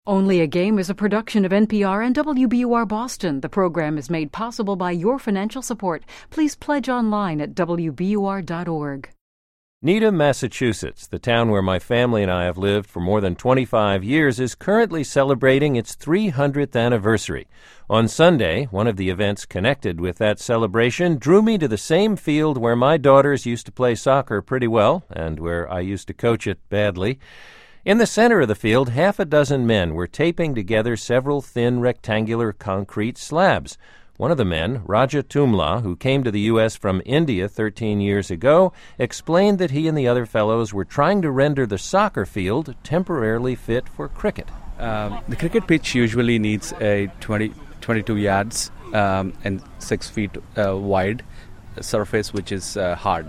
Only a Game is a production of NPR and WBUR Boston. The program is made possible by your financial support. Please pledge online at WBUR.org. Needham, Massachusetts, the town where my family and I have lived for more than 25 years, is currently celebrating its 300th anniversary. On Sunday, one of the events connected with that celebration drew me to the same field where my daughters used to play soccer pretty well and where I used to coach it badly. In the center of the field, half a dozen men were taping together several thin rectangular concrete slabs. One of the men, Raja Tumla, who came to the U.S. from India 13 years ago, explained that he and the other fellows were trying to render the soccer field temporarily fit for cricket. The cricket pitch usually needs a 22 yards and 6 feet wide surface, which is hard.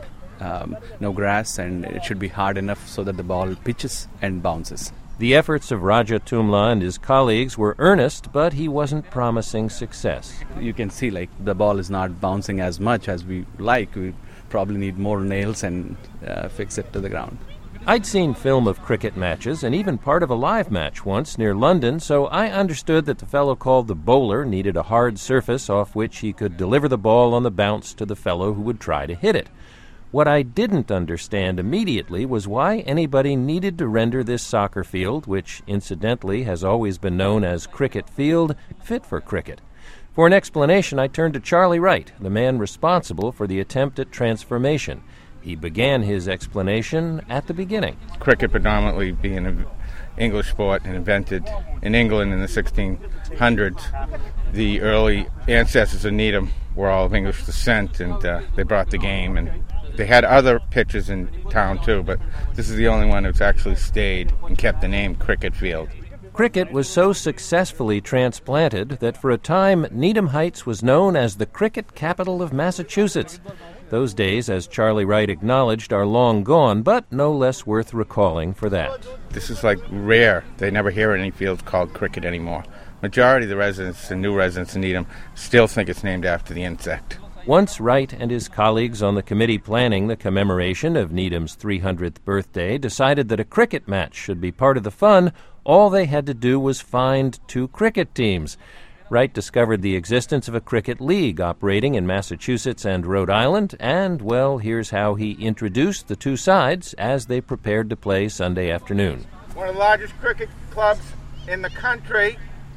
No grass, and it should be hard enough so that the ball pitches and bounces. The efforts of Raja Tumla and his colleagues were earnest, but he wasn't promising success. You can see, the ball is not bouncing as much as we like. We probably need more nails and fix it to the ground. I'd seen film of cricket matches and even part of a live match once near London, so I understood that the fellow called the bowler needed a hard surface off which he could deliver the ball on the bounce to the fellow who would try to hit it. What I didn't understand immediately was why anybody needed to render this soccer field, which incidentally has always been known as Cricket Field, fit for cricket. For an explanation, I turned to Charlie Wright, the man responsible for the attempt at transformation. He began his explanation at the beginning. Cricket predominantly being an English sport and invented in England in the 1600s. The early ancestors of Needham were all of English descent, and they brought the game, and they had other pitches in town too, but this is the only one that's actually stayed and kept the name Cricket Field. Cricket was so successfully transplanted that for a time Needham Heights was known as the cricket capital of Massachusetts. Those days, as Charlie Wright acknowledged, are long gone, but no less worth recalling for that. This is rare. They never hear any fields called cricket anymore. Majority of the residents and new residents in Needham still think it's named after the insect. Once Wright and his colleagues on the committee planning the commemoration of Needham's 300th birthday decided that a cricket match should be part of the fun, all they had to do was find 2 cricket teams. Wright discovered the existence of a cricket league operating in Massachusetts and Rhode Island, and, well, here's how he introduced the 2 sides as they prepared to play Sunday afternoon. One of the largest cricket clubs in the country,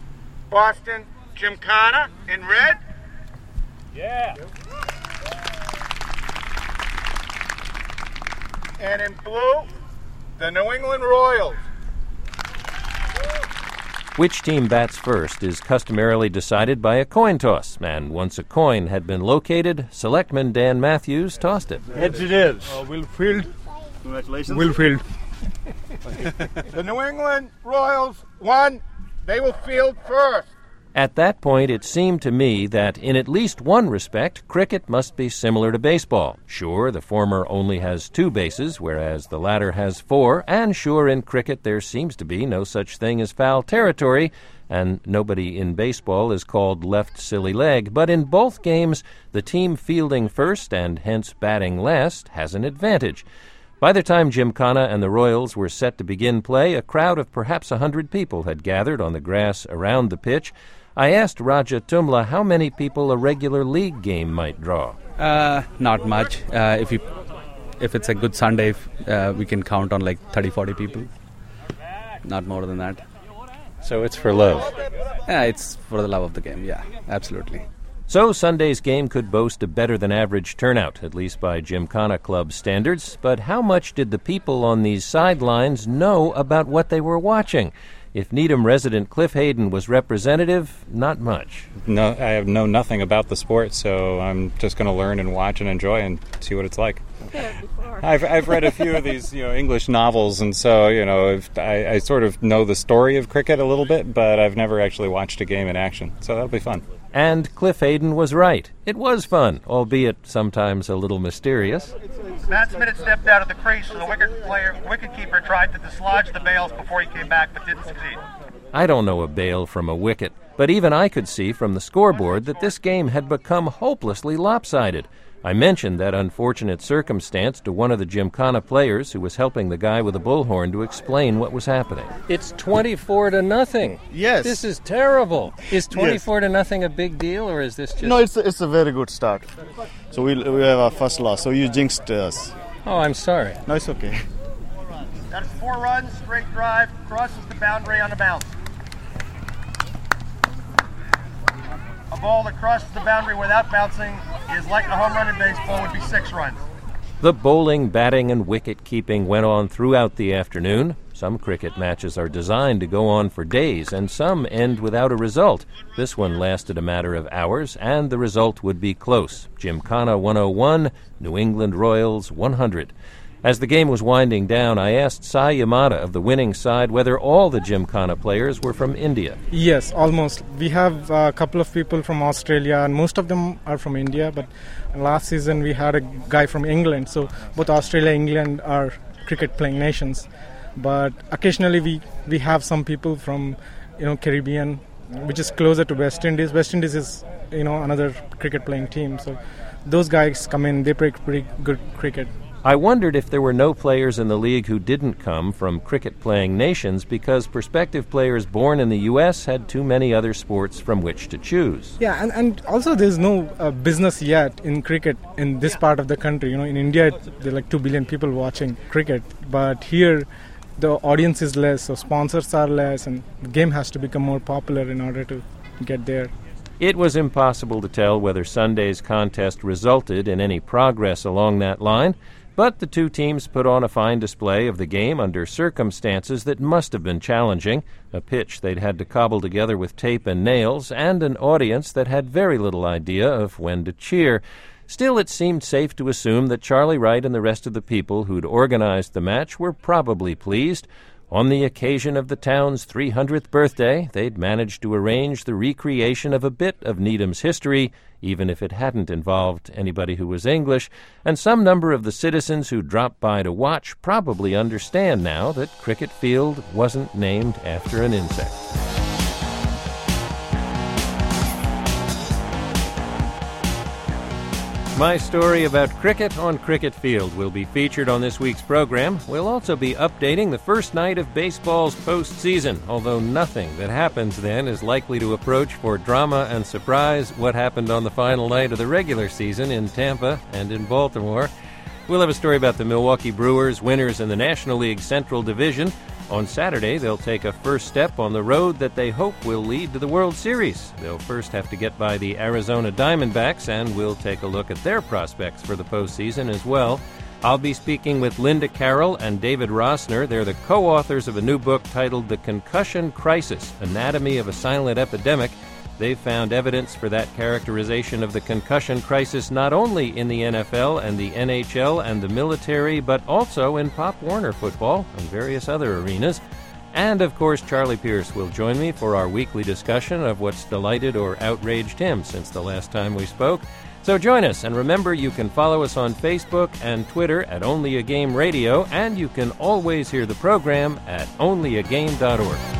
Boston Gymkhana in red. Yeah. And in blue, the New England Royals. Which team bats first is customarily decided by a coin toss, and once a coin had been located, Selectman Dan Matthews tossed it. Heads it is. Wilfield. Congratulations. Wilfield. The New England Royals won. They will field first. At that point, it seemed to me that in at least one respect, cricket must be similar to baseball. Sure, the former only has 2 bases, whereas the latter has 4, and sure, in cricket there seems to be no such thing as foul territory, and nobody in baseball is called left silly leg. But in both games, the team fielding first and hence batting last has an advantage. By the time Gymkhana and the Royals were set to begin play, a crowd of perhaps 100 people had gathered on the grass around the pitch. I asked Raja Tumla how many people a regular league game might draw. Not much. If it's a good Sunday, we can count on 30-40 people. Not more than that. So it's for love? Yeah, it's for the love of the game, yeah, absolutely. So Sunday's game could boast a better-than-average turnout, at least by Gymkhana Club standards. But how much did the people on these sidelines know about what they were watching? If Needham resident Cliff Hayden was representative, not much. No, I know nothing about the sport, so I'm just going to learn and watch and enjoy and see what it's like. I've read a few of these, English novels, and so, I sort of know the story of cricket a little bit, but I've never actually watched a game in action, so that'll be fun. And Cliff Hayden was right. It was fun, albeit sometimes a little mysterious. Batsman had stepped out of the crease, and the wicketkeeper tried to dislodge the bails before he came back, but didn't succeed. I don't know a bail from a wicket, but even I could see from the scoreboard that this game had become hopelessly lopsided. I mentioned that unfortunate circumstance to one of the Gymkhana players who was helping the guy with the bullhorn to explain what was happening. It's 24-0. Yes. This is terrible. Is 24-0 a big deal, or is this just... No, it's a very good start. So we have our first loss, so you jinxed us. Oh, I'm sorry. No, it's okay. That's 4 runs, straight drive, crosses the boundary on the bounce. A ball that crosses the boundary without bouncing is like a home run in baseball, would be 6 runs. The bowling, batting, and wicket-keeping went on throughout the afternoon. Some cricket matches are designed to go on for days, and some end without a result. This one lasted a matter of hours, and the result would be close. Gymkhana 101, New England Royals 100. As the game was winding down, I asked Sai Yamada of the winning side whether all the Gymkhana players were from India. Yes, almost. We have a couple of people from Australia, and most of them are from India. But last season we had a guy from England, so both Australia and England are cricket-playing nations. But occasionally we have some people from Caribbean, which is closer to West Indies. West Indies is another cricket-playing team, so those guys come in. They play pretty good cricket. I wondered if there were no players in the league who didn't come from cricket-playing nations because prospective players born in the U.S. had too many other sports from which to choose. Yeah, and also there's no business yet in cricket in this part of the country. In India, there are like 2 billion people watching cricket, but here the audience is less, so sponsors are less, and the game has to become more popular in order to get there. It was impossible to tell whether Sunday's contest resulted in any progress along that line, but the two teams put on a fine display of the game under circumstances that must have been challenging, a pitch they'd had to cobble together with tape and nails, and an audience that had very little idea of when to cheer. Still, it seemed safe to assume that Charlie Wright and the rest of the people who'd organized the match were probably pleased. On the occasion of the town's 300th birthday, they'd managed to arrange the recreation of a bit of Needham's history, even if it hadn't involved anybody who was English, and some number of the citizens who dropped by to watch probably understand now that Cricket Field wasn't named after an insect. My story about cricket on Cricket Field will be featured on this week's program. We'll also be updating the first night of baseball's postseason, although nothing that happens then is likely to approach for drama and surprise what happened on the final night of the regular season in Tampa and in Baltimore. We'll have a story about the Milwaukee Brewers, winners in the National League Central Division. On Saturday, they'll take a first step on the road that they hope will lead to the World Series. They'll first have to get by the Arizona Diamondbacks, and we'll take a look at their prospects for the postseason as well. I'll be speaking with Linda Carroll and David Rossner. They're the co-authors of a new book titled The Concussion Crisis: Anatomy of a Silent Epidemic. They've found evidence for that characterization of the concussion crisis not only in the NFL and the NHL and the military, but also in Pop Warner football and various other arenas. And, of course, Charlie Pierce will join me for our weekly discussion of what's delighted or outraged him since the last time we spoke. So join us, and remember you can follow us on Facebook and Twitter at Only a Game Radio, and you can always hear the program at onlyagame.org.